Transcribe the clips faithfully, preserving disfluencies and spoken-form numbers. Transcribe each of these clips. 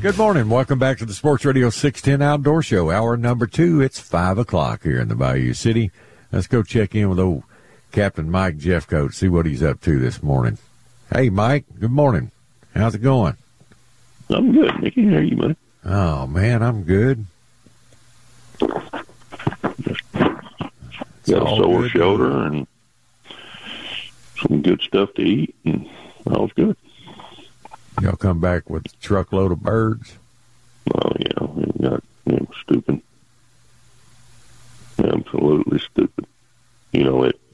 Good morning. Welcome back to the Sports Radio six ten Outdoor Show. Hour number two. It's five o'clock here in the Bayou City. Let's go check in with old Captain Mike Jeffcoat, see what he's up to this morning. Hey, Mike. Good morning. How's it going? I'm good, Mickey. How are you, man? Oh, man, I'm good. Just got a sore shoulder and some good stuff to eat, and all's good. Y'all come back with a truckload of birds? Oh, yeah. We got them stupid. Absolutely stupid. You know, it.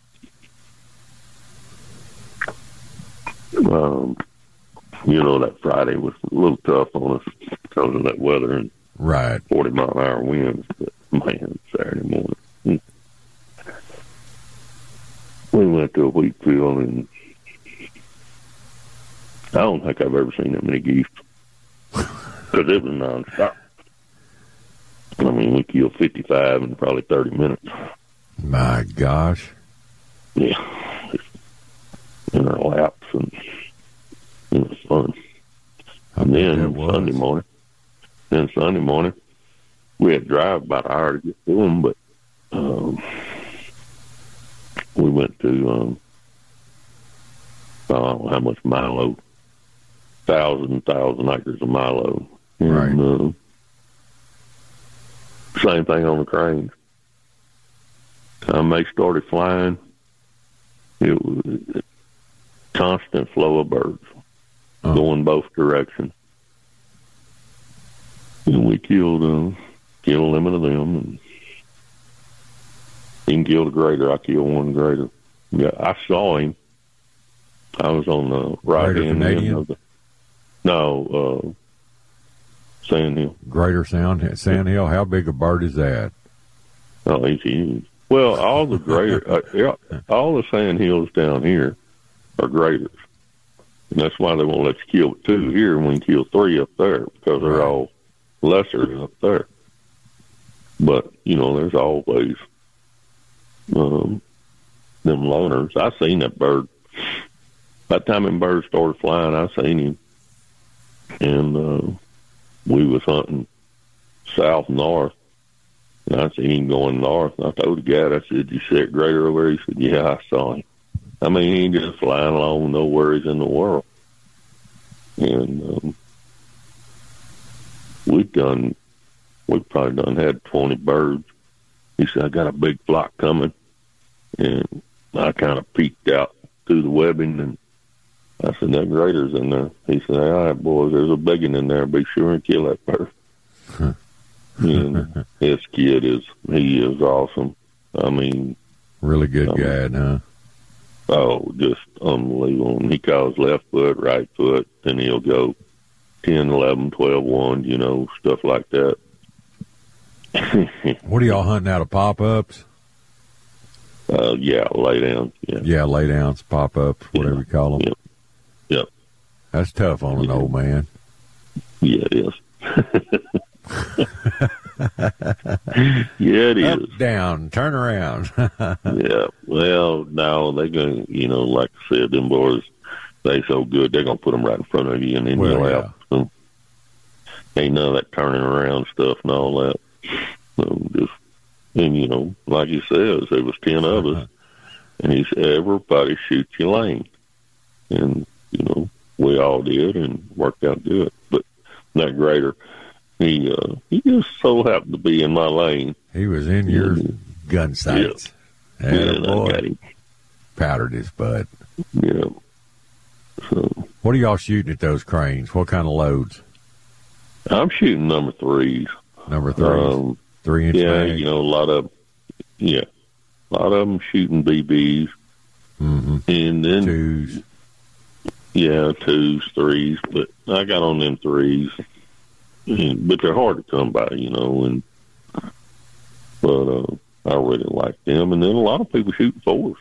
Um, you know, that Friday was a little tough on us because of that weather and right. forty mile an hour winds. But, man, Saturday morning. We went to a wheat field, and I don't think I've ever seen that many geese because it was nonstop. I mean, we killed fifty-five in probably thirty minutes. My gosh. Yeah. In our laps, and it was fun. I and then was. Sunday morning, then Sunday morning, we had to drive about an hour to get to them, but um, we went to, um, I don't know how much Milo, thousand, thousand acres of Milo. And, right. Uh, same thing on the cranes. Time they started flying, it was a constant flow of birds uh-huh. going both directions. And we killed them, killed a limit of them, and he killed a greater. I killed one greater. Yeah, I saw him. I was on the right hand end of the. No, uh, Sand Hill. Greater Sound Sand Hill. How big a bird is that? Oh, he's huge. Well, all the greater, uh, yeah, all the sand hills down here are graders, and that's why they won't let you kill two here and we can kill three up there because they're right. all lesser up there. But you know, there's always um, them loners. I seen that bird. By the time them birds started flying, I seen him, and uh, we was hunting south north. And I seen him going north, and I told the guy, I said, "You see that greater over there?" He said, "Yeah, I saw him." I mean, he just flying along with no worries in the world. And um, we've done, we've probably done had twenty birds. He said, "I got a big flock coming." And I kind of peeked out through the webbing, and I said, "That greater's in there." He said, "All right, boys, there's a big one in there. Be sure and kill that bird." Huh. And this kid is, he is awesome. I mean, really good um, guy, huh? Oh, just unbelievable. And he calls left foot, right foot, and he'll go ten, eleven, twelve, one, you know, stuff like that. What are y'all hunting out of pop-ups? Uh, yeah, lay down. Yeah, yeah lay downs, pop-ups, whatever yeah. you call them. Yep. Yep. That's tough on an yeah. old man. Yeah, it is. Yeah, it Up, is. down, turn around. Yeah, well, now they're going to, you know, like I said, them boys, they so good, they're going to put them right in front of you and then well, you'll yeah. out. So, ain't none of that turning around stuff and all that. So just, and, you know, like he says, there was ten of us, and he said, everybody shoot your lane. And, you know, we all did and worked out good. But that greater, he uh, he just so happened to be in my lane. He was in your yeah. gun sights. Yeah, yeah and boy. I got him. Powdered his butt. Yeah. So, what are y'all shooting at those cranes? What kind of loads? I'm shooting number threes. Number threes? Um, Three inch Yeah, mag? you know, a lot of, yeah, a lot of them shooting B Bs. Mm-hmm. And then, twos. Yeah, twos, threes, but I got on them threes. And, but they're hard to come by, you know, and, but, uh, I really like them. And then a lot of people shooting fours,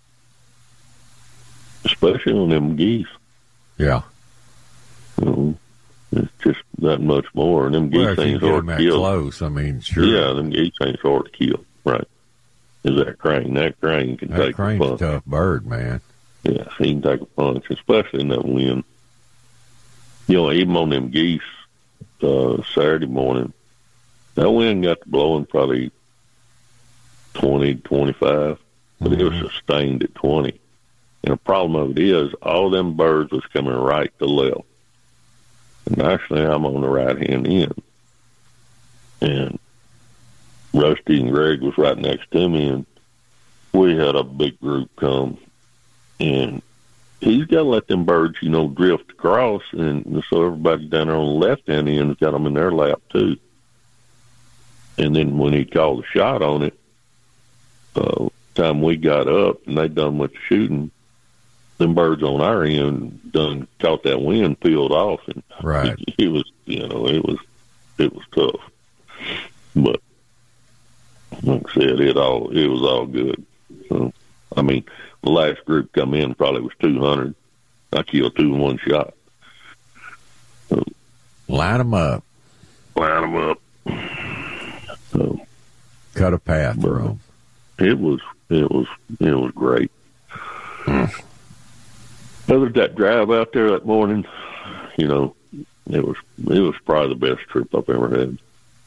especially on them geese. Yeah. You know, it's just that much more. And them geese well, if ain't you hard get to them kill. Close, I mean, sure. Yeah, them geese ain't hard to kill. Right. Is that crane? That crane can that take crane's a punch. a tough bird, man. Yeah, he can take a punch, especially in that wind. You know, even on them geese, uh, Saturday morning. That wind got to blowing probably twenty, twenty-five, but mm-hmm. it was sustained at twenty. And the problem of it is, all them birds was coming right to left. And actually, I'm on the right-hand end. And Rusty and Greg was right next to me, and we had a big group come. And he's got to let them birds, you know, drift across, and so everybody down there on the left-hand end has got them in their lap, too. And then when he called the shot on it, uh, time we got up and they done with the shooting, them birds on our end done caught that wind, peeled off, and right. it, it was, you know, it was, it was tough. But like I said, it all, it was all good. So, I mean, the last group come in probably was two hundred. I killed two in one shot. So, line them up. Line them up. So, cut a path for them. It was, it was, it was great. Hmm. Other than that drive out there that morning, you know, it was, it was probably the best trip I've ever had.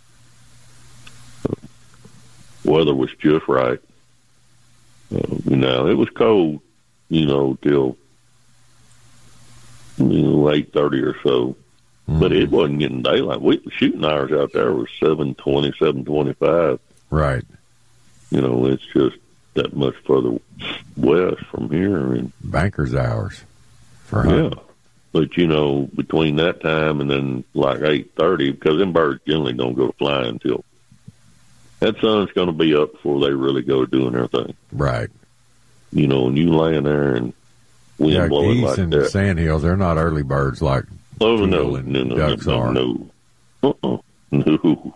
So, weather was just right. Uh, you know, it was cold, you know, till you know, eight thirty or so. Mm-hmm. But it wasn't getting daylight. We, the shooting hours out there were seven twenty, seven twenty-five. Right. You know, it's just that much further west from here. And banker's hours for hunting. Yeah. But, you know, between that time and then like eight thirty, because them birds generally don't go to fly until that sun's going to be up before they really go doing their thing. Right. You know, and you laying there and wind yeah, blowing geese like and that. sandhills, they're not early birds like oh, no, and no, no, ducks no, are. No, uh-uh. No.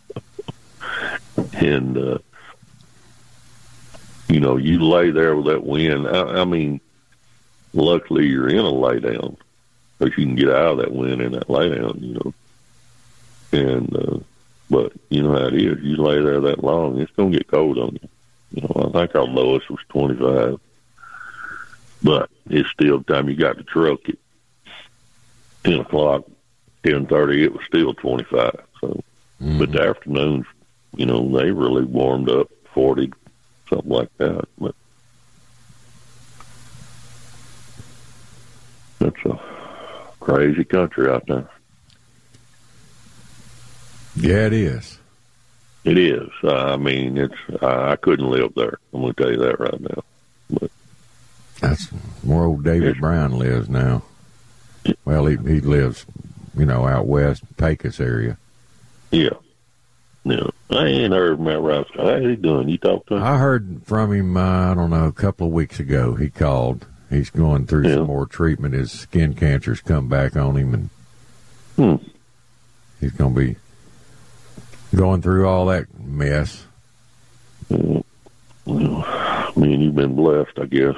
And, uh, you know, you lay there with that wind. I, I mean, luckily you're in a lay down because you can get out of that wind in that lay down, you know. And, uh, but you know how it is. You lay there that long, it's going to get cold on you. You know, I think our lowest was twenty-five. But it's still the time you got the truck at ten o'clock, ten thirty, it was still twenty-five. So, mm-hmm. But the afternoons, you know, they really warmed up, forty, something like that. But that's a crazy country out there. Yeah, it is. It is. Uh, I mean, it's. I, I couldn't live there. I'm going to tell you that right now. But that's where old David Brown lives now. Well, he he lives, you know, out west, Pecos area. Yeah. Yeah. I ain't heard from Matt Rouse. How's he doing? You talked to him? I heard from him, uh, I don't know, a couple of weeks ago. He called. He's going through yeah. some more treatment. His skin cancer's come back on him, and hmm. he's going to be going through all that mess. Well, I mean, you've been blessed, I guess.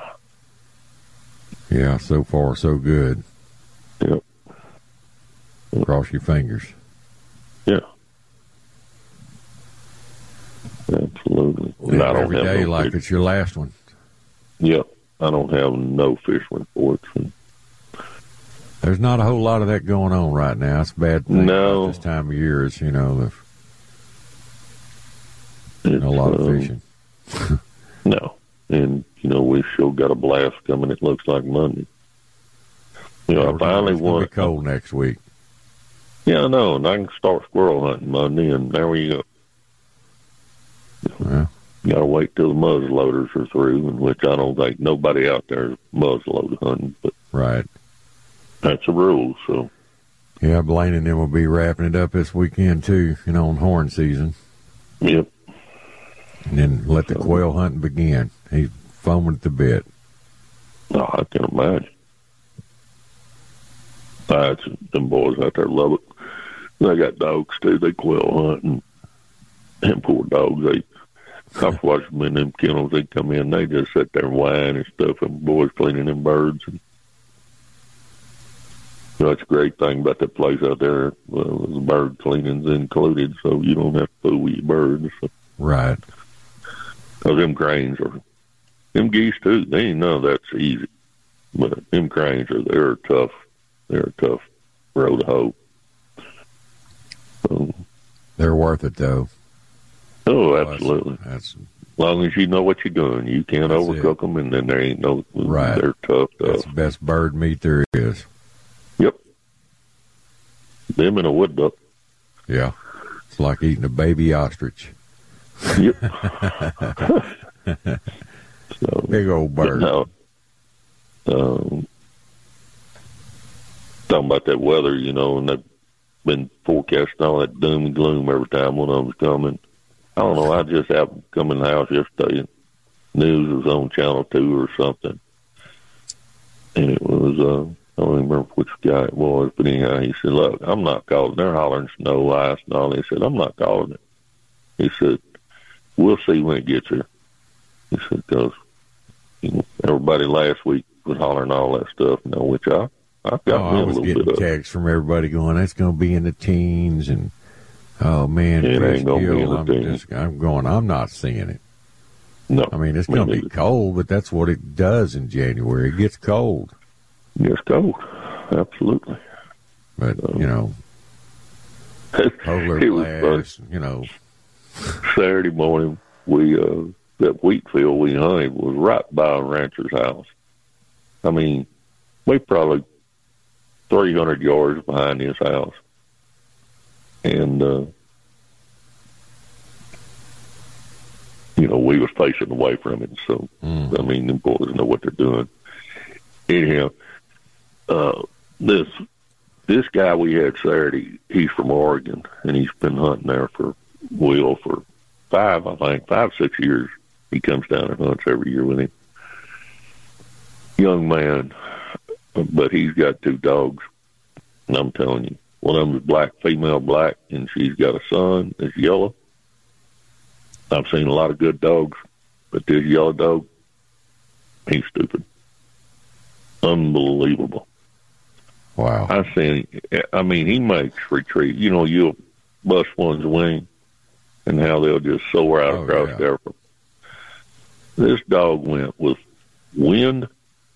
Yeah, so far so good. Yep. Cross your fingers. Yeah. Absolutely. Live I don't every have day no like fish. it's your last one. Yep. I don't have no fish reports. And there's not a whole lot of that going on right now. It's a bad thing no. about this time of year. Is, you know, the, a lot of um, fishing. No. And, you know, we've sure got a blast coming, it looks like Monday. You know, yeah, I finally it's won. It's going to be cold next week. Yeah, I know. And I can start squirrel hunting Monday, and there we go. Well, you got to wait till the muzzleloaders are through, in which I don't think nobody out there is muzzleloader hunting. But right. That's a rule, so. Yeah, Blaine and them will be wrapping it up this weekend, too, you know, on horn season. Yep. And then let the quail hunting begin. He's foaming at the bit. Oh, I can imagine. Uh, them boys out there love it. They got dogs, too. They quail hunt, and them poor dogs, they, I've watched them in them kennels. They come in, they just sit there and whine and stuff, and boys cleaning them birds. And you know, that's a great thing about that place out there. Well, the bird cleaning's included, so you don't have to fool with your birds. So. Right. Because them cranes are, them geese too, they ain't none of that's easy. But them cranes are, they're tough. They're a tough row to hoe. So, they're worth it, though. oh, absolutely. That's, that's as long as you know what you're doing, you can't overcook it. them, and then there ain't no. Right. They're tough. That's tough. the best bird meat there is. Yep. Them and a wood duck. Yeah. It's like eating a baby ostrich. Yep. So, big old bird. Now, um, talking about that weather, you know, and they've been forecasting all that doom and gloom every time one of them's coming. I don't know. I just happened to come in the house yesterday, and news was on Channel Two or something, and it was uh, I don't even remember which guy it was, but anyhow, he said, "Look, I'm not calling. They're hollering snow, ice, and all." He said, "I'm not calling it." He said, "We'll see when it gets here." He said, "Because you know, everybody last week was hollering all that stuff, you know, which I I got oh, me I a was little getting bit of." texts from everybody going, "That's going to be in the teens," and oh man, It Chris ain't gonna be Gill, in the I'm teens. just, I'm going, I'm not seeing it. No, I mean, it's me going to be neither. cold, but that's what it does in January. It gets cold. It's cold, absolutely. But, Um, you know, polar it was blast, you know. Saturday morning, we uh, that wheat field we hunted was right by a rancher's house. I mean, we probably three hundred yards behind his house, and uh, you know we was facing away from it. So Mm. I mean, the boys know what they're doing. Anyhow, uh, this this guy we had Saturday, he's from Oregon, and he's been hunting there for Will for five, I think, five, six years. He comes down and hunts every year with him. Young man, but he's got two dogs, and I'm telling you, one of them is black, female black, and she's got a son that's yellow. I've seen a lot of good dogs, but this yellow dog, he's stupid. Unbelievable. Wow. I seen, I mean, he makes retreat. You know, you'll bust one's wing, and how they'll just soar out Oh, across yeah. there. This dog went with wind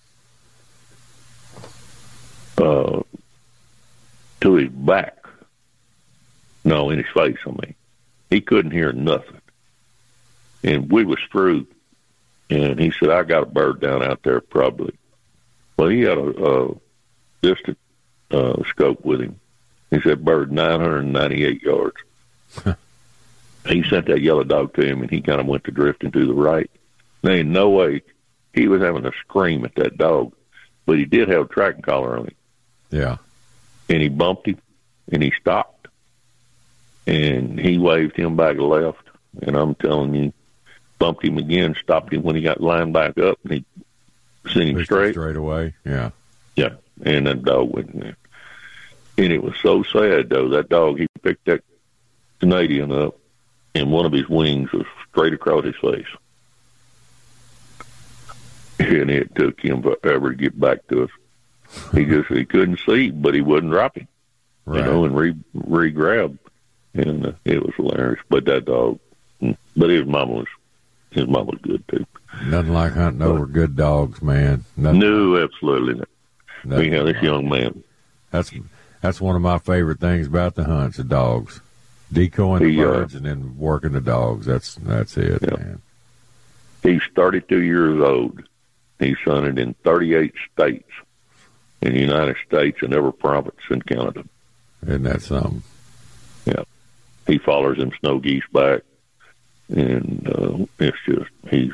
uh, to his back. No, in his face, I mean. He couldn't hear nothing. And we was through, and he said, "I got a bird down out there probably." Well, he had a, a distant uh, scope with him. He said, "Bird nine hundred ninety-eight yards." He sent that yellow dog to him, and he kind of went to drifting to the right. There ain't no way he was having to scream at that dog, but he did have a tracking collar on him. Yeah. And he bumped him, and he stopped. And he waved him back left, and I'm telling you, bumped him again, stopped him when he got lined back up, and he sent him Pushed it straight. Straight away. Yeah. Yeah, and that dog went in there. And it was so sad, though. That dog, he picked that Canadian up, and one of his wings was straight across his face. And it took him forever to get back to us. He just he couldn't see, but he wouldn't drop him, Right. you know, and re re grab, and uh, it was hilarious. But that dog, but his mama was his mama was good too. Nothing like hunting over good dogs, man. Nothing, No, absolutely not. nothing Anyhow, this like young it. man, That's that's one of my favorite things about the hunts, the dogs. Decoying the He, uh, birds and then working the dogs. That's that's it, Yeah. man. he's thirty-two years old. He's hunted in thirty-eight states in the United States and every province in Canada. Isn't that something? Yeah. He follows them snow geese back, and uh, it's just, he's,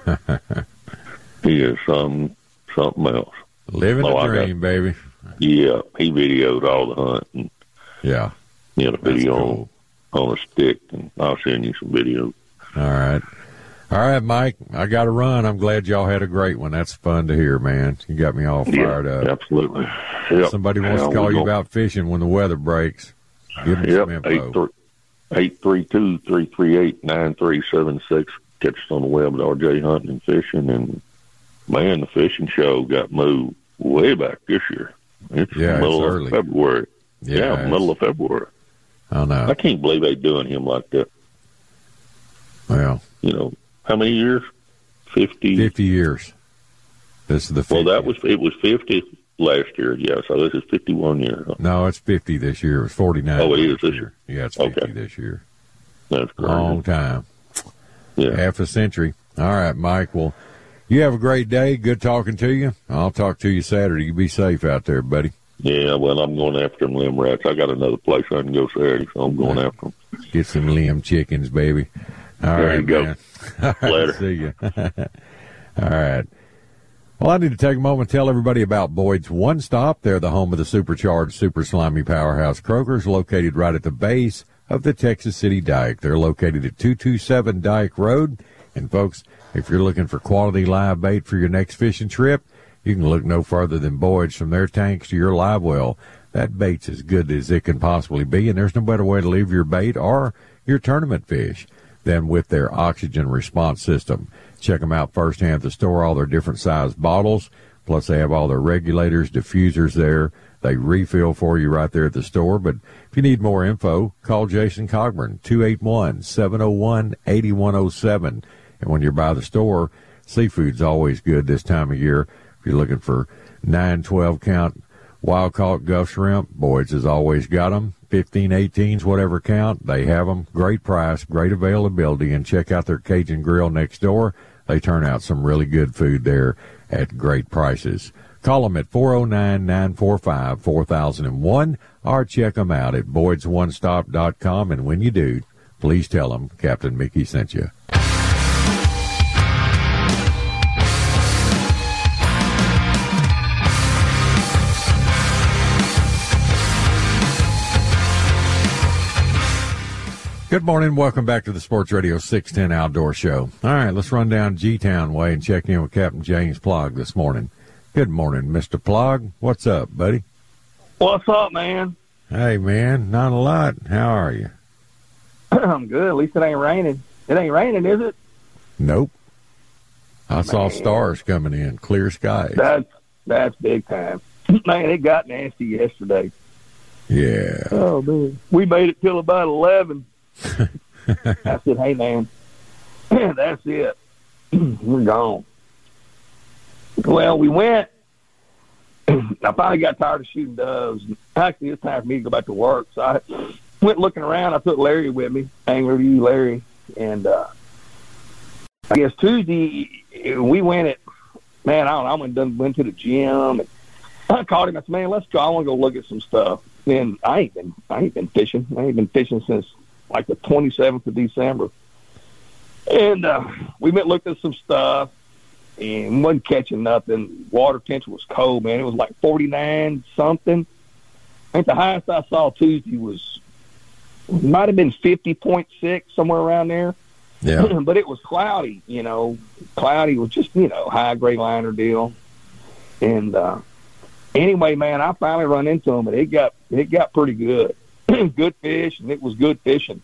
he is some, something else. Living Oh, the I got- dream, baby. Yeah, he videoed all the hunt, and Yeah. he had a That's video cool. on, on a stick, and I'll send you some videos. All right. All right, Mike. I got to run. I'm glad y'all had a great one. That's fun to hear, man. You got me all fired yeah, up. absolutely. Yep. Somebody wants Yeah, to call we you gonna- about fishing when the weather breaks. Give them Yep, some eight info. three eight three two three three eight nine three seven six. Catch us on the web at R J Hunting and Fishing. And man, the fishing show got moved way back this year. It's Yeah, the middle it's of early. February. Yeah, Yeah, it's- middle of February. I know. I can't believe they doing him like that. Well, You know, how many years? Fifty. fifty years. This is the Well, fiftieth. that was it was fifty last year. Yeah, so this is fifty-one years. No, it's fifty this year. It was forty-nine. Oh, it is this year. Yeah, it's fifty okay. this year. That's great. Long time. Yeah. Half a century. All right, Mike. Well, you have a great day. Good talking to you. I'll talk to you Saturday. You be safe out there, buddy. Yeah, well, I'm going after them limb rats. I got another place I can go Saturday, so I'm going after them. Get some limb chickens, baby. All there right, you go. Man. All right, Later. See you. All right. Well, I need to take a moment to tell everybody about Boyd's One Stop. They're the home of the supercharged, super slimy powerhouse Kroger's, located right at the base of the Texas City Dike. They're located at two two seven Dike Road. And, folks, if you're looking for quality live bait for your next fishing trip, you can look no further than Boyd's. From their tanks to your live well, that bait's as good as it can possibly be, and there's no better way to leave your bait or your tournament fish than with their oxygen response system. Check them out firsthand at the store, all their different size bottles, plus they have all their regulators, diffusers there. They refill for you right there at the store. But if you need more info, call Jason Cogburn, two eight one, seven oh one, eight one oh seven. And when you're by the store, seafood's always good this time of year. If you're looking for nine, twelve count wild-caught Gulf shrimp, Boyd's has always got them. fifteen, eighteens, whatever count, they have them. Great price, great availability, and check out their Cajun Grill next door. They turn out some really good food there at great prices. Call them at four oh nine, nine four five, four thousand one or check them out at boyds one stop dot com. And when you do, please tell them Captain Mickey sent you. Good morning. Welcome back to the Sports Radio six ten Outdoor Show. All right, let's run down G-Town way and check in with Captain James Plogg this morning. Good morning, Mister Plogg. What's up, buddy? What's up, man? Hey, man, not a lot. How are you? I'm good. At least it ain't raining. It ain't raining, is it? Nope. I man. saw stars coming in, clear skies. That's, that's big time. Man, it got nasty yesterday. Yeah. Oh, man. We made it till about eleven. I said, hey, man, that's it. We're gone. Well, we went. I finally got tired of shooting doves. Actually, it's time for me to go back to work. So I went looking around. I took Larry with me, Angler View Larry. And uh, I guess Tuesday, we went at, man, I don't know, I went, done, went to the gym. And I called him. I said, man, let's go. I want to go look at some stuff. And I ain't been, I ain't been fishing. I ain't been fishing since like the twenty-seventh of December. And uh, we went looked at some stuff and wasn't catching nothing. Water temperature was cold, man. It was like forty-nine something. I think the highest I saw Tuesday was, might have been fifty point six, somewhere around there. Yeah. But it was cloudy, you know. Cloudy was just, you know, high grade liner deal. And uh, anyway, man, I finally run into them, and it got it got pretty good. Good fish, and it was good fishing.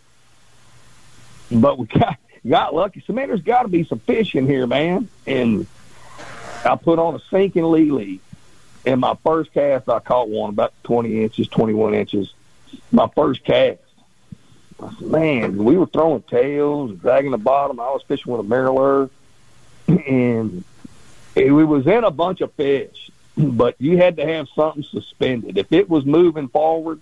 But we got got lucky. So, man, there's got to be some fish in here, man. And I put on a sinking lily. And my first cast, I caught one about twenty inches, twenty-one inches. My first cast. I said, man, we were throwing tails, dragging the bottom. I was fishing with a Merrill. And it, we was in a bunch of fish. But you had to have something suspended. If it was moving forward,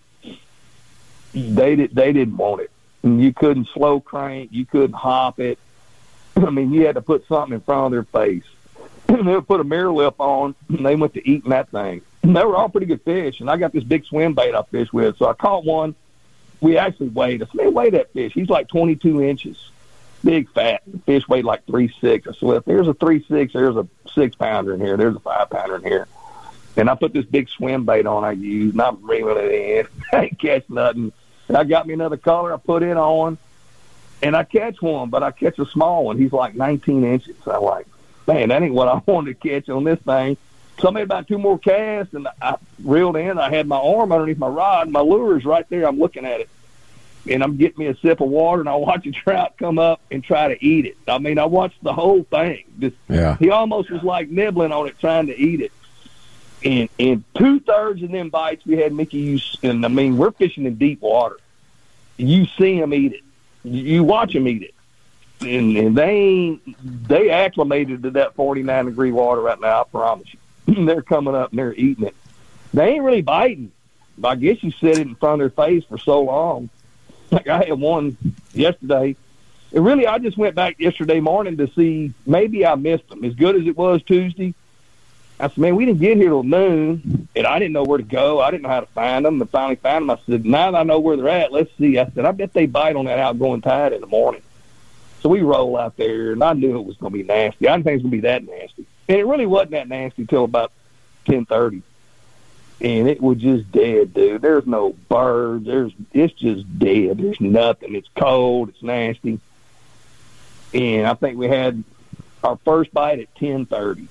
they did, they didn't want it. And you couldn't slow crank. You couldn't hop it. I mean, you had to put something in front of their face. They would put a mirror lip on, and they went to eating that thing. And they were all pretty good fish, and I got this big swim bait I fished with. So I caught one. We actually weighed. I said, man, weigh that fish. He's like twenty-two inches. Big, fat. The fish weighed like three six. I said, well, if there's a three six, there's a six-pounder in here. There's a five-pounder in here. And I put this big swim bait on I used, and I'm reeling it in. I ain't catch nothing. And I got me another color I put it on, and I catch one, but I catch a small one. He's like nineteen inches. I'm like, man, that ain't what I wanted to catch on this thing. So I made about two more casts, and I reeled in. I had my arm underneath my rod. My lure's right there. I'm looking at it. And I'm getting me a sip of water, and I watch a trout come up and try to eat it. I mean, I watched the whole thing. Just, yeah. He almost was like nibbling on it, trying to eat it. And, and two-thirds of them bites we had Mickey use, and, I mean, we're fishing in deep water. You see them eat it. You watch them eat it. And, and they ain't, they acclimated to that forty-nine degree water right now, I promise you. they're coming up and they're eating it. They ain't really biting. But I guess you set it in front of their face for so long. Like I had one yesterday. And really, I just went back yesterday morning to see maybe I missed them. As good as it was Tuesday, I said, man, we didn't get here till noon, and I didn't know where to go. I didn't know how to find them. And finally found them. I said, now that I know where they're at, let's see. I said, I bet they bite on that outgoing tide in the morning. So we roll out there, and I knew it was going to be nasty. I didn't think it was going to be that nasty. And it really wasn't that nasty till about ten thirty. And it was just dead, dude. There's no birds. There's It's just dead. There's nothing. It's cold. It's nasty. And I think we had our first bite at ten thirty.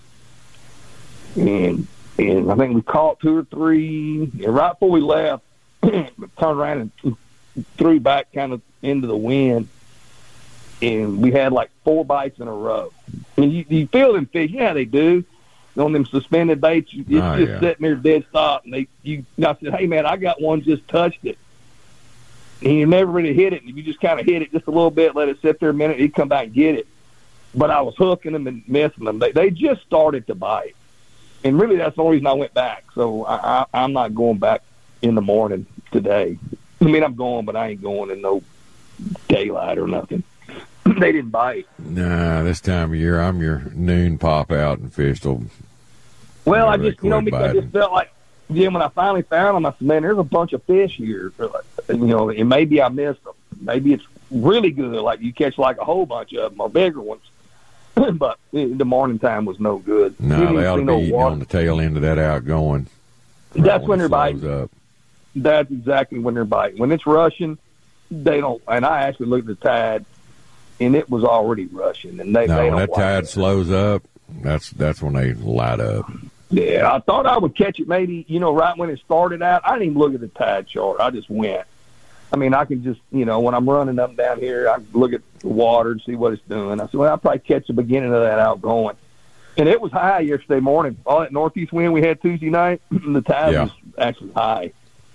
And and I think we caught two or three. And right before we left, turned around and threw back kind of into the wind. And we had like four bites in a row. And you, you feel them fish. You know how they do. On them suspended baits, it's oh, just yeah. sitting there dead stop. And they, you, and I said, hey, man, I got one, just touched it. And you never really hit it. And you just kind of hit it just a little bit, let it sit there a minute, he'd come back and get it. But I was hooking them and missing them. They, they just started to bite. And really, that's the only reason I went back. So I, I, I'm not going back in the morning today. I mean, I'm going, but I ain't going in no daylight or nothing. They didn't bite. Nah, this time of year, I'm your noon pop out and fish till. Well, I just, you know, because I just felt like, yeah, when I finally found them, I said, man, there's a bunch of fish here. You know, and maybe I missed them. Maybe it's really good. Like you catch like a whole bunch of them or bigger ones. But the morning time was no good. No, they ought to be no eating on the tail end of that outgoing. That's when, when they're biting. Up. That's exactly when they're biting. When it's rushing, they don't. And I actually looked at the tide, and it was already rushing. And they, no, they when don't that like tide it. slows up, that's that's when they light up. Yeah, I thought I would catch it maybe, you know, right when it started out. I didn't even look at the tide chart. I just went. I mean, I can just, you know, when I'm running up and down here, I can look at the water and see what it's doing. I said, well, I'll probably catch the beginning of that outgoing. And it was high yesterday morning. All that northeast wind we had Tuesday night, the tide yeah. was actually high.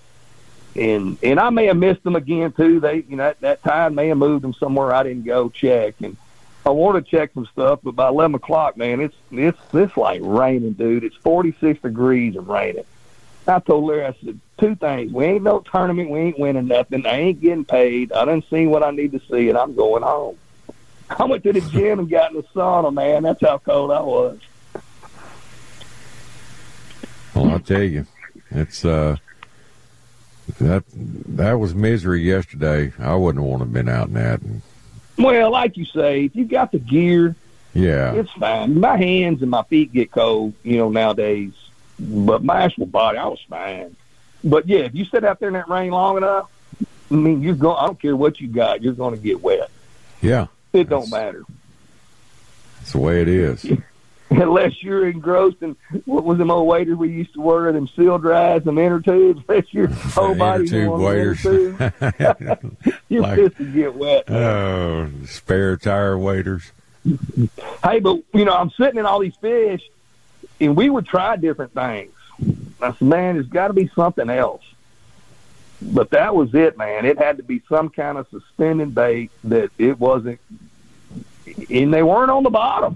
And and I may have missed them again, too. They, you know, that, that tide may have moved them somewhere I didn't go check. And I want to check some stuff, but by eleven o'clock, man, it's it's it's like raining, dude. It's forty-six degrees and raining. I told Larry, I said, two things. We ain't no tournament. We ain't winning nothing. I ain't getting paid. I done seen what I need to see, and I'm going home. I went to the gym and got in the sauna, man. That's how cold I was. Well, I'll tell you, it's uh, that that was misery yesterday. I wouldn't want to have been out in that. Well, like you say, if you got the gear, yeah, it's fine. My hands and my feet get cold, you know, nowadays. But my actual body, I was fine. But, yeah, if you sit out there in that rain long enough, I mean, you're going. I don't care what you got. You're going to get wet. Yeah. It don't matter. That's the way it is. Unless you're engrossed in, what was them old waders we used to wear, them seal dries, them inner tubes, unless your whole body tube waders. You're like, pissed to get wet. Oh, spare tire waders. Hey, but, you know, I'm sitting in all these fish, and we would try different things. I said, man, there's got to be something else. But that was it, man. It had to be some kind of suspended bait that it wasn't, and they weren't on the bottom.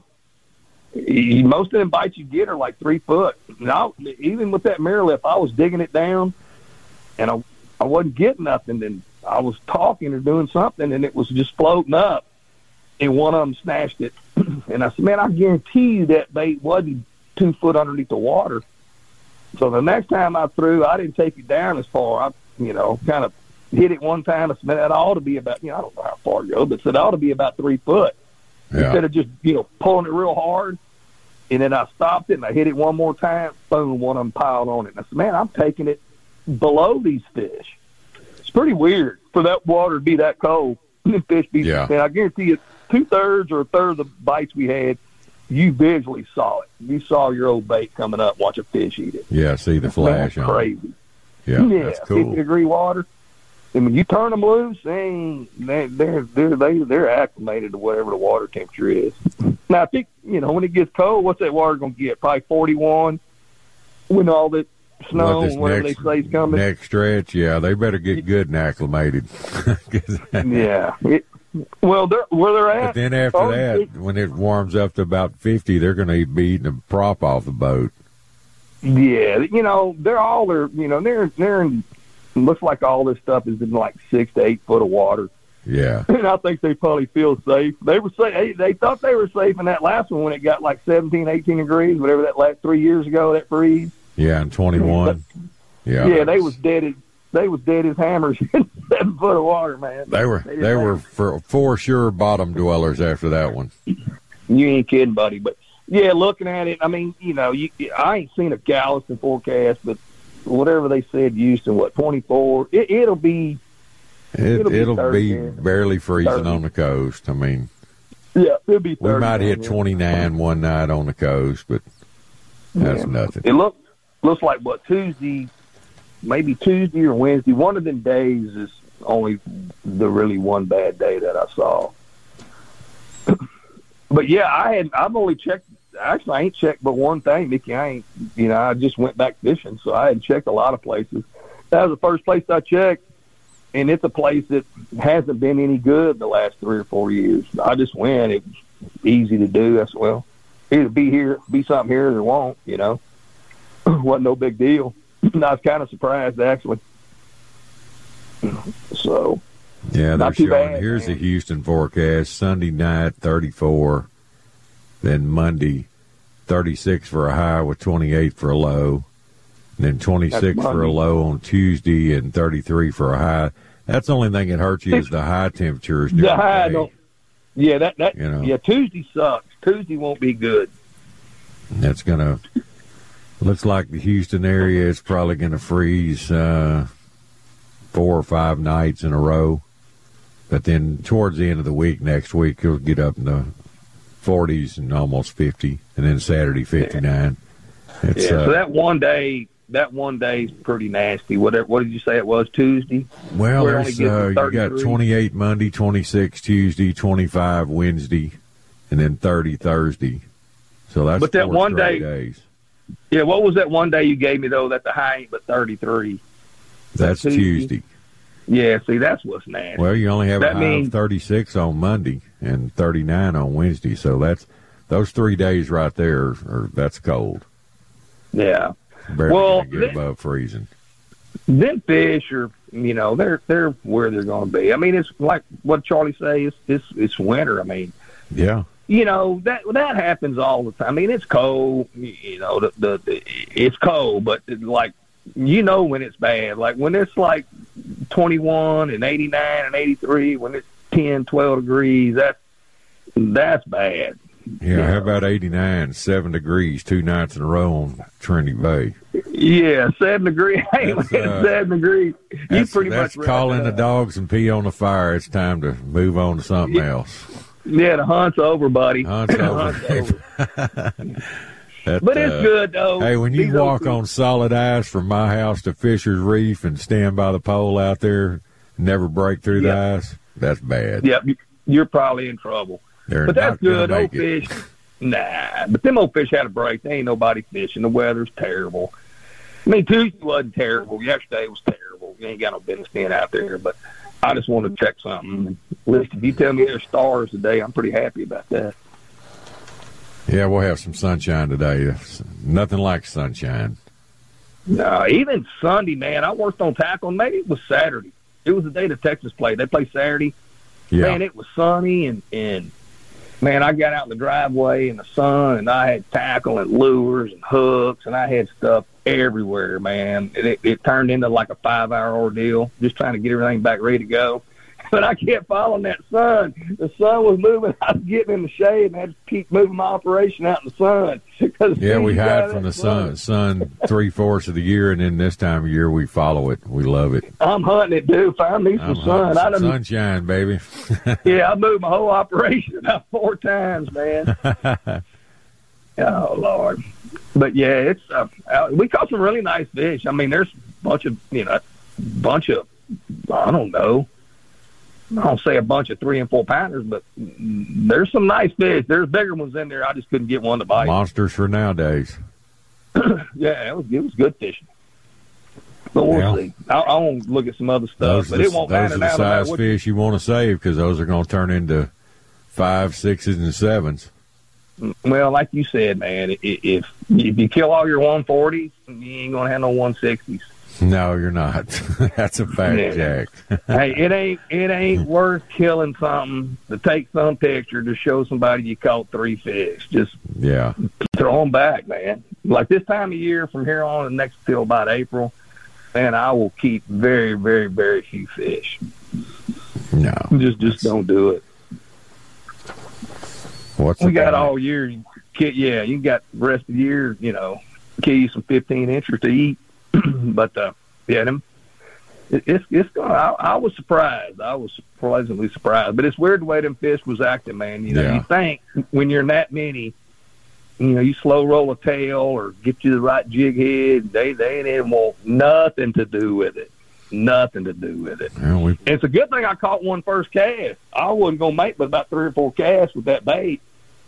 Most of them bites you get are like three foot. Now, even with that mirror lip, I was digging it down, and I, I wasn't getting nothing. And I was talking or doing something, and it was just floating up, and one of them snatched it. And I said, man, I guarantee you that bait wasn't two foot underneath the water. So the next time I threw, I didn't take it down as far. I, you know, kind of hit it one time. I said, man, that ought to be about, you know, I don't know how far it goes, but said it ought to be about three foot. Yeah. Instead of just, you know, pulling it real hard. And then I stopped it, and I hit it one more time. Boom, one of them piled on it. And I said, man, I'm taking it below these fish. It's pretty weird for that water to be that cold. And the fish be, yeah. And I guarantee you, two-thirds or a third of the bites we had, you visually saw it. You saw your old bait coming up, watch a fish eat it. Yeah, see the flash. That's on crazy. It. Yeah, yeah, that's cool. fifty-degree water. And when you turn them loose, they ain't, they, they're, they're, they, they're acclimated to whatever the water temperature is. Now, I think, you know, when it gets cold, what's that water going to get? Probably forty-one when all that snow and whatever next, they say is coming. Next stretch, yeah, they better get good and acclimated. yeah. It, well, they're, where they're at. But then after oh, that, it, when it warms up to about fifty, they're going to be eating a prop off the boat. Yeah, you know, they're all they're you know they're they're in, looks like all this stuff is in like six to eight foot of water. Yeah, and I think they probably feel safe. They were say they, they thought they were safe in that last one when it got like seventeen, eighteen degrees, whatever that last three years ago that freeze. Yeah, and twenty-one. Yeah, yeah, they was dead as they was dead as hammers in seven foot of water, man. They were they, they were for for sure bottom dwellers after that one. You ain't kidding, buddy. But yeah, looking at it, I mean, you know, you, I ain't seen a Galveston forecast, but whatever they said, Houston, what twenty-four? It, it'll be. It, it'll be, it'll be thirty, barely freezing thirty. On the coast. I mean, yeah, it'll be. thirty, we might hit yeah. twenty-nine one night on the coast, but that's yeah. nothing. It looks looks like what Tuesday, maybe Tuesday or Wednesday. One of them days is only the really one bad day that I saw. But yeah, I had I've only checked. Actually, I ain't checked but one thing, Mickey. I ain't. You know, I just went back fishing, so I hadn't checked a lot of places. That was the first place I checked. And it's a place that hasn't been any good the last three or four years. I just went. It was easy to do. That's, well, either be here, be something here, or there won't, you know. Wasn't no big deal. I was kind of surprised, actually. So, yeah, they're not too showing. bad, Here's man. the Houston forecast. Sunday night, thirty-four. Then Monday, thirty-six for a high with twenty-eight for a low. And then twenty-six for a low on Tuesday and thirty-three for a high. That's the only thing that hurts you is the high temperatures. The high, the don't, yeah, that that you know. yeah. Tuesday sucks. Tuesday won't be good. That's gonna looks like the Houston area is probably gonna freeze uh, four or five nights in a row. But then towards the end of the week next week, it'll get up in the forties and almost fifty, and then Saturday fifty-nine. Yeah, It's, yeah uh, so that one day. That one day's pretty nasty. Whatever. What did you say it was? Tuesday. Well, We're there's, only uh, getting you got thirty-three. twenty-eight Monday, twenty-six Tuesday, twenty-five Wednesday, and then thirty Thursday. So that's But that four one straight day- days. Yeah. What was that one day you gave me though? That the high ain't but thirty-three. That's Tuesday. Tuesday. Yeah. See, that's what's nasty. Well, you only have That a high means- of thirty-six on Monday and thirty-nine on Wednesday. So that's those three days right there. Are, that's cold. Yeah. Barely Well, gonna get th- above freezing. Them fish are, you know, they're they're where they're going to be. I mean, it's like what Charlie say. It's it's it's winter. I mean, Yeah. you know that that happens all the time. I mean, it's cold. You know, the the, the it's cold, but it's like you know when it's bad. Like when it's like twenty-one and eighty-nine and eighty-three, when it's ten, twelve degrees, that's that's bad. Yeah. Yeah. How about eighty-nine, seven degrees, two nights in a row on Trinity Bay? Yeah, seven degrees. Hey, That's, man, uh, seven degrees. You That's, pretty that's much calling the wrapped it up. dogs and pee on the fire. It's time to move on to something Yeah. else. Yeah, the hunt's over, buddy. Hunt's over. Hunt's over. That, But it's uh, good though. Hey, when you These walk old- on solid ice from my house to Fisher's Reef and stand by the pole out there, never break through the Yeah. ice, that's bad. yeah, you- you're probably in trouble. They're But that's not gonna good. Old make it. fish. Nah, but them old fish had a break. They ain't nobody fishing. The weather's terrible. I mean, Tuesday wasn't terrible. Yesterday was terrible. You ain't got no business being out there. But I just want to check something. Listen, if you tell me there's stars today, I'm pretty happy about that. Yeah, we'll have some sunshine today. Nothing like sunshine. No, even Sunday, man, I worked on tackle. Maybe it was Saturday. It was the day the Texas played. They played Saturday. Yeah. Man, it was sunny, and, and, man, I got out in the driveway in the sun, and I had tackle and lures and hooks, and I had stuff everywhere, man. It, it, it turned into like a five-hour ordeal, just trying to get everything back ready to go. But I kept following that sun. The sun was moving. I was getting in the shade, and I had to keep moving my operation out in the sun. Because Yeah, we you got hide that from the sun, sun three-fourths of the year, and then this time of year we follow it. We love it. I'm hunting it, dude. Find me some I'm sun. hunting I some done, sunshine, baby. yeah, I moved my whole operation about four times, man. Oh, Lord. But, yeah, it's uh, uh, we caught some really nice fish. I mean, there's a bunch of, you know, bunch of, I don't know, I don't say a bunch of three and four pounders, but there's some nice fish. There's bigger ones in there. I just couldn't get one to bite. Monsters for nowadays. Yeah, it was, it was good fishing. But we'll Yeah. see. I, I want to look at some other stuff, Those, but are it the, won't those matter are now. the no matter size what- fish you want to save because those are going to turn into five, sixes, and sevens. Well, like you said, man, if if you kill all your one forties, you ain't gonna have no one sixties. No, you're not. That's a fact, Yeah. Jack. Hey, it ain't it ain't worth killing something to take some picture to show somebody you caught three fish. Just Yeah. throw them back, man. Like this time of year, from here on, next till about April, man, I will keep very, very, very few fish. No. Just just don't do it. What's We the got bite? all year. You get, yeah, you got the rest of the year, you know, kill you some fifteen inchers to eat. But, uh, yeah, them, it, it's, it's going to, I was surprised. I was pleasantly surprised. But it's weird the way them fish was acting, man. You know, Yeah. you think when you're that many, you know, you slow roll a tail or get you the right jig head, they, they didn't want nothing to do with it. Nothing to do with it. Well, we, And it's a good thing I caught one first cast. I wasn't going to make but about three or four casts with that bait.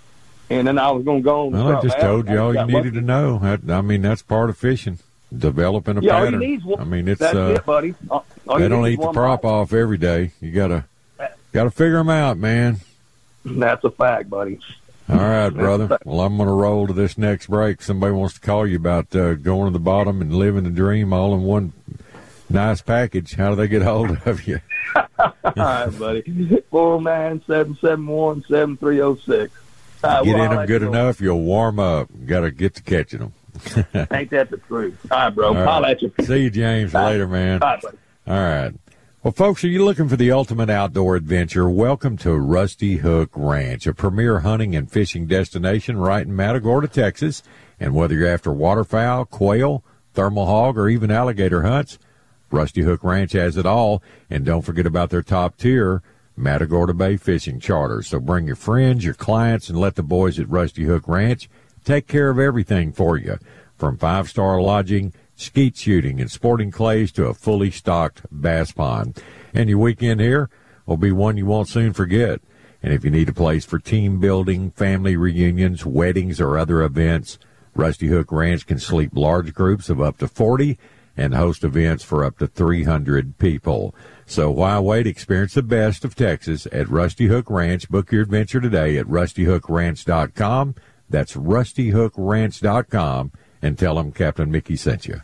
And then I was going to go on. and well, I drop just out. told you all you got needed lucky. to know. That, I mean, that's part of fishing, developing a Yeah, all you pattern. need is one- I mean, it's That's uh, it, buddy. All all they you don't need is eat the one prop bite. off every day. You gotta gotta figure them out, man. That's a fact, buddy. All right, brother. Well, I'm going to roll to this next break. Somebody wants to call you about uh, going to the bottom and living the dream all in one nice package. How do they get hold of you? All right, buddy. four nine seven seven one seven three zero six. Right, Get well, in I'll them let good you know. enough, you'll warm up. Got to get to catching them. Ain't that the truth? All right, bro. All right. I'll let you. See you, James. All right. Later, man. All right, buddy. All right. Well, folks, are you looking for the ultimate outdoor adventure? Welcome to Rusty Hook Ranch, a premier hunting and fishing destination right in Matagorda, Texas. And whether you're after waterfowl, quail, thermal hog, or even alligator hunts, Rusty Hook Ranch has it all. And don't forget about their top tier Matagorda Bay fishing charters. So bring your friends, your clients, and let the boys at Rusty Hook Ranch take care of everything for you, from five-star lodging, skeet shooting, and sporting clays to a fully stocked bass pond. And your weekend here will be one you won't soon forget. And if you need a place for team building, family reunions, weddings, or other events, Rusty Hook Ranch can sleep large groups of up to forty and host events for up to three hundred people. So why wait? Experience the best of Texas at Rusty Hook Ranch. Book your adventure today at rusty hook ranch dot com. That's rusty hook ranch dot com, and tell them Captain Mickey sent you.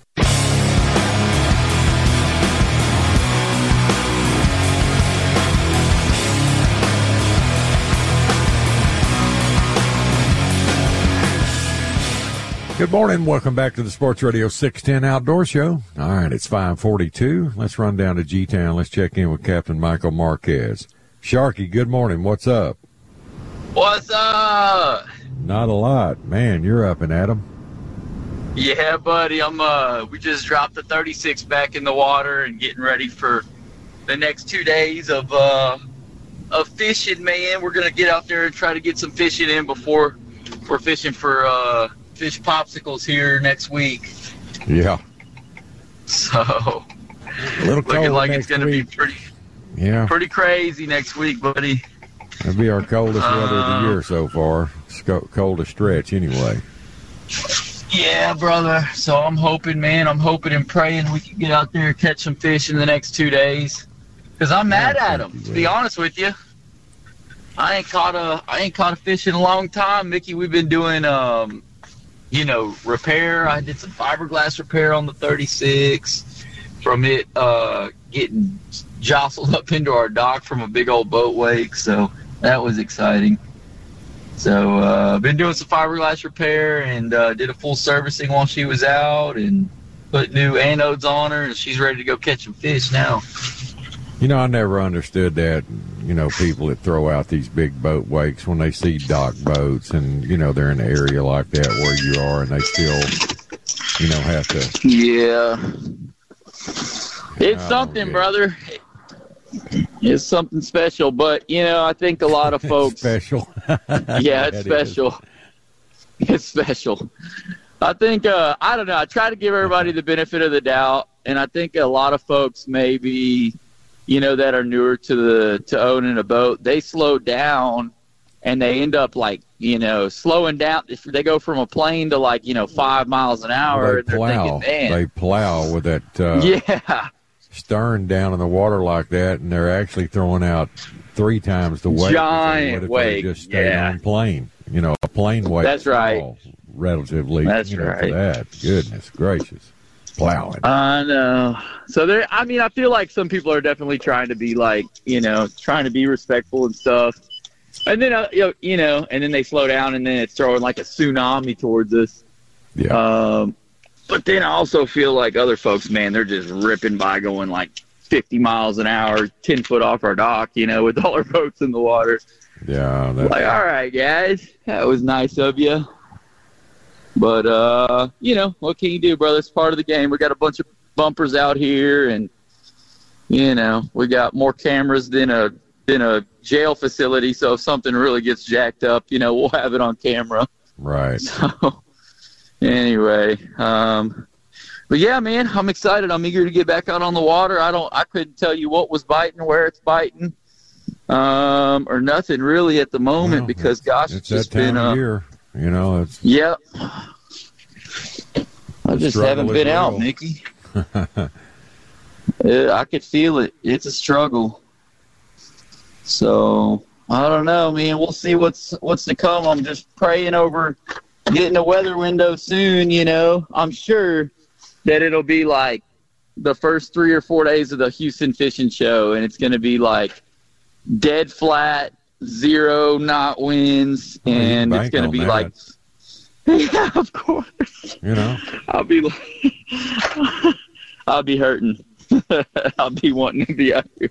Good morning. Welcome back to the Sports Radio six ten Outdoor Show. All right, it's five forty-two. Let's run down to G-Town. Let's check in with Captain Michael Marquez. Sharky, good morning. What's up? What's up? Not a lot. Man, you're up and at 'em. Yeah, buddy. I'm. Uh, we just dropped the thirty-six back in the water and getting ready for the next two days of uh, of fishing. Man, we're gonna get out there and try to get some fishing in before we're fishing for uh, fish popsicles here next week. Yeah. So A little looking cold like next it's gonna week. be pretty Yeah. pretty crazy next week, buddy. That'll be our coldest weather of Uh, the year so far. It's co- coldest stretch anyway. Yeah, brother. So I'm hoping, man, I'm hoping and praying we can get out there and catch some fish in the next two days. Because I'm mad Yeah, at thank them, you, to be man. honest with you. I ain't caught a, I ain't caught a fish in a long time, Mickey. We've been doing, um, you know, repair. I did some fiberglass repair on the thirty-six from it uh, getting jostled up into our dock from a big old boat wake. So that was exciting. So uh, been doing some fiberglass repair and uh, did a full servicing while she was out and put new anodes on her, and she's ready to go catch some fish now. You know, I never understood that, you know, people that throw out these big boat wakes when they see dock boats and, you know, they're in an area like that where you are and they still, you know, have to. Yeah. It's Oh, something, yeah. brother. It's something special, but, you know, I think a lot of folks... Special. Yeah, it's That is. special. It's special. I think, uh, I don't know, I try to give everybody the benefit of the doubt, and I think a lot of folks maybe, you know, that are newer to the to owning a boat, they slow down, and they end up, like, you know, slowing down. If they go from a plane to, like, you know, five miles an hour, They and they're plow. thinking, man. They plow with that uh, yeah. stern down in the water like that, and they're actually throwing out three times the weight. Giant what if weight, they just stay yeah. on plane? you know, a plane weight. That's right. Small, relatively. That's you know, right. For that. Goodness gracious. Plowing. I know. So there, I mean, I feel like some people are definitely trying to be like, you know, trying to be respectful and stuff. And then, uh, you know, you know, and then they slow down and then it's throwing like a tsunami towards us. Yeah. Um, but then I also feel like other folks, man, they're just ripping by going like fifty miles an hour, ten foot off our dock, you know, with all our boats in the water. Yeah. That's, Like, all right, guys, that was nice of you. But, uh, you know, what can you do, brother? It's part of the game. We got a bunch of bumpers out here, and, you know, we got more cameras than a than a jail facility. So if something really gets jacked up, you know, we'll have it on camera. right. So, anyway, um, but yeah, man, I'm excited. I'm eager to get back out on the water. I don't, I couldn't tell you what was biting, where it's biting, um, or nothing really at the moment Well, because, gosh, it's it's just that time been, of uh, year. You know, it's yep. I just struggle haven't is been real. out, Mickey. Yeah, I could feel it. It's a struggle. So I don't know, man. We'll see what's what's to come. I'm just praying over getting a weather window soon. You know, I'm sure that it'll be like the first three or four days of the Houston Fishing Show, and it's going to be like dead flat, zero knot winds, Well, you can and it's bank going to on be that. like, yeah, of course. You know, I'll be like, I'll be hurting. I'll be wanting to be out here.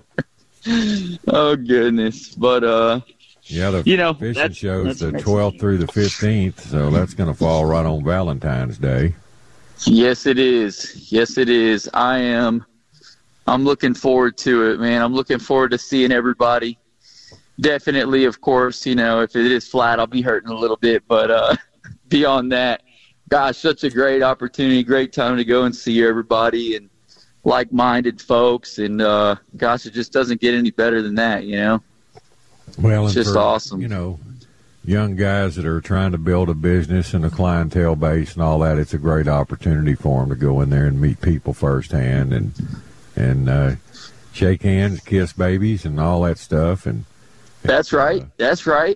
Oh goodness, but uh, yeah, the you know, fishing that's- show's that's the amazing. twelfth through the fifteenth, so that's going to fall right on Valentine's Day. Yes, it is. Yes, it is. I am. I'm looking forward to it, man. I'm looking forward to seeing everybody. Definitely, of course, you know, if it is flat, I'll be hurting a little bit, but uh, beyond that, gosh, such a great opportunity, great time to go and see everybody and like-minded folks, and uh, gosh, it just doesn't get any better than that, you know? Well, It's and just for, awesome. You know, young guys that are trying to build a business and a clientele base and all that, it's a great opportunity for them to go in there and meet people firsthand and and uh, shake hands, kiss babies, and all that stuff. And That's right. Uh, That's right.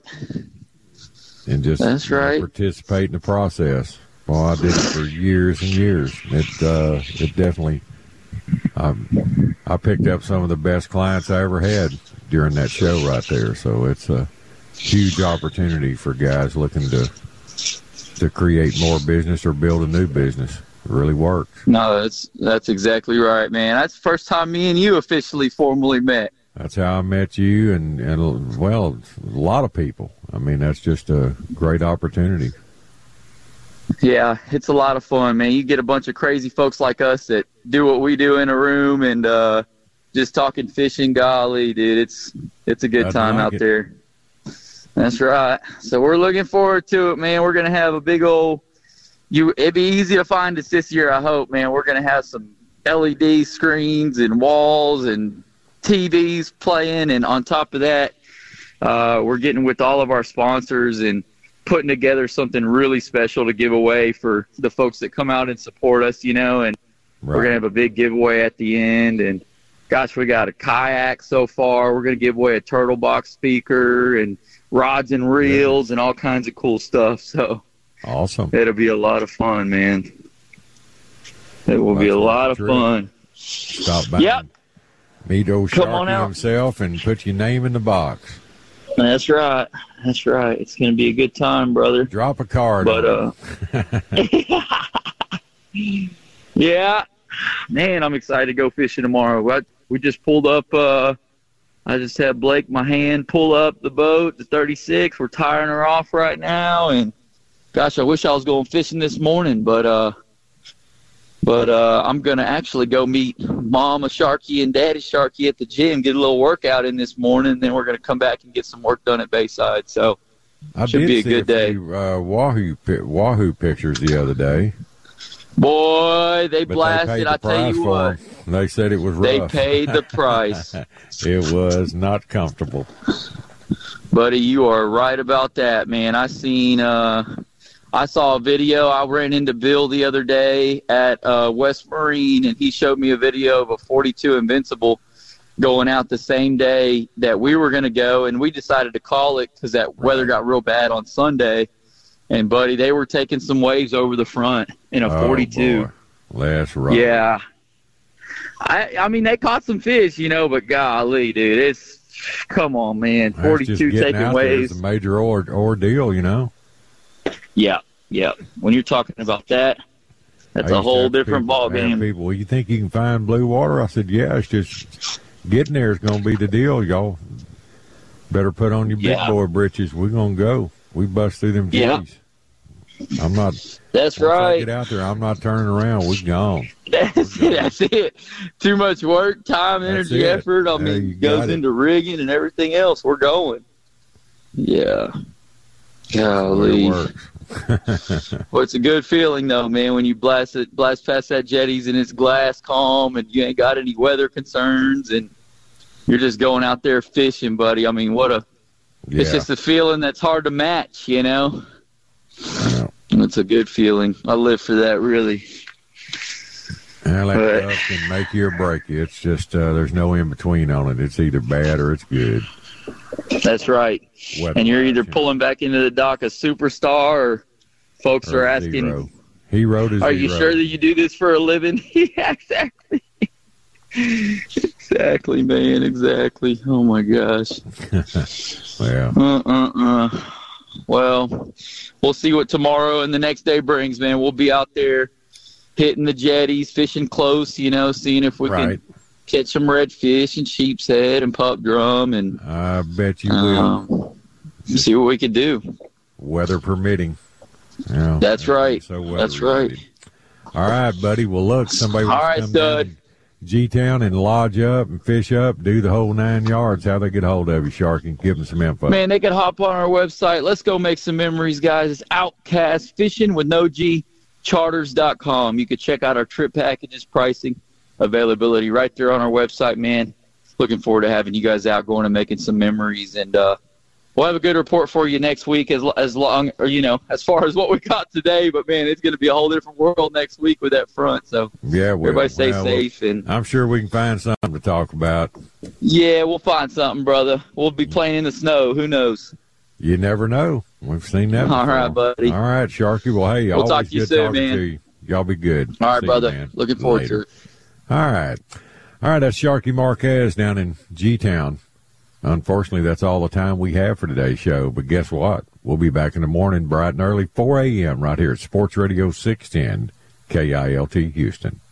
and just That's you know, right. participate in the process. Well, I did it for years and years. It uh, it definitely. Um, I picked up some of the best clients I ever had during that show right there. So it's a huge opportunity for guys looking to to create more business or build a new business. It really works. No, that's that's exactly right, man. That's the first time me and you officially formally met. That's how I met you, and, and well, a lot of people. I mean, that's just a great opportunity. Yeah, it's a lot of fun, man. You get a bunch of crazy folks like us that do what we do in a room and uh, just talking fishing. Golly, dude, it's it's a good I'd time like out it. there. That's right. So we're looking forward to it, man. We're gonna have a big old. You, it'd be easy to find us this year, I hope, man. We're gonna have some L E D screens and walls and T Vs playing, and on top of that, uh, we're getting with all of our sponsors and putting together something really special to give away for the folks that come out and support us, you know, and Right. we're going to have a big giveaway at the end. And gosh, we got a kayak so far. We're going to give away a turtle box speaker and rods and reels and all kinds of cool stuff. So Awesome. it'll be a lot of fun, man. It will be That's a worth lot the of trip. fun. Stop by. Yep. Meet old Come on Sharky out. himself and put your name in the box. That's right. That's right. It's going to be a good time, brother. Drop a card. But, on uh, yeah, man, I'm excited to go fishing tomorrow. I, we just pulled up, uh, I just had Blake, my hand, pull up the boat, the thirty-six. We're tiring her off right now. And gosh, I wish I was going fishing this morning, but, uh, but, uh, I'm going to actually go meet Mama Sharky and Daddy Sharky at the gym, get a little workout in this morning. Then we're going to come back and get some work done at Bayside. So, I should did be a see good day. few, uh, Wahoo pi- Wahoo pictures the other day. boy, they But blasted. they paid the I tell price you for what. 'em. They said it was rough. They paid the price. It was not comfortable. Buddy, you are right about that, man. I seen uh I saw a video. I ran into Bill the other day at uh West Marine, and he showed me a video of a forty-two Invincible going out the same day that we were going to go, and we decided to call it because that weather got real bad on Sunday. And, buddy, they were taking some waves over the front in a oh, forty-two. Boy. That's right. Yeah. I I mean, they caught some fish, you know, but golly, dude, it's – come on, man. forty-two taking waves. It's a major or, ordeal, you know. Yeah, yeah. When you're talking about that, that's a whole different people, ball game. People, well, you think you can find blue water? I said, yeah, it's just getting there is going to be the deal. Y'all better put on your yeah. big boy britches. We're going to go. We bust through them jetties. Yeah. I'm not. That's once right. I get out there, I'm not turning around. We're gone. That's We're it. That's it. Too much work, time, energy, effort. I mean, you goes into rigging and everything else. We're going. Yeah. Golly. It works. Well, it's a good feeling though, man, when you blast it, blast past that jetties and it's glass calm and you ain't got any weather concerns and you're just going out there fishing, buddy. I mean, what a yeah. It's just a feeling that's hard to match, you know. Yeah. It's a good feeling. I live for that, really. Well, that but, stuff can make you or break you. It's just uh, there's no in between on it. It's either bad or it's good. That's right. Weather and you're either action. pulling back into the dock a superstar, or folks or are asking, zero. Hero to "Are zero. you sure that you do this for a living?" Yeah, exactly. Exactly, man. Exactly. Oh my gosh. Yeah. Uh uh uh. Well, we'll see what tomorrow and the next day brings, man. We'll be out there hitting the jetties, fishing close, you know, seeing if we right. can catch some redfish and sheep's head and pup drum, and I bet you will. Um, see what we can do. Weather permitting. Yeah. That's right. So weather That's right. related. All right, buddy. Well, look, somebody wants All right, to come stud. down G-Town and lodge up and fish up, do the whole nine yards. How they get a hold of you, Sharky? Give them some info. Man, they can hop on our website. Let's go make some memories, guys. It's Outcast Fishing with no G charters dot com. You can check out our trip packages, pricing, availability right there on our website, man. Looking forward to having you guys out going and making some memories. And uh, we'll have a good report for you next week as as long, or, you know, as far as what we got today. But, man, it's going to be a whole different world next week with that front. So yeah, well, everybody stay well, safe. And I'm sure we can find something to talk about. yeah, we'll find something, brother. We'll be playing in the snow. Who knows? You never know. We've seen that before. All right, buddy. All right, Sharky. Well, hey, We'll always talk to you good soon, talking man. to you. Y'all be good. All right, See brother. You, man. Looking forward Later. to it. All right. All right, that's Sharky Marquez down in G-Town. Unfortunately, that's all the time we have for today's show. But guess what? We'll be back in the morning bright and early, four a.m. right here at Sports Radio six ten K I L T Houston.